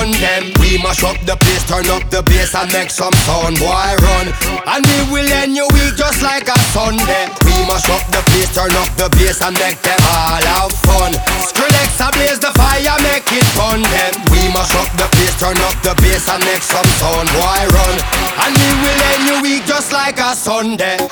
fun them. We mash up the place, turn up the bass and make some sound, boy run. And we will end your week just like a Sunday. We mash up the place, turn up the bass and make them all have fun. Skrillex ablaze the fire, make it fun them. We mash up the place, turn up the bass and make some sound, boy run. And we will end your week just like a Sunday.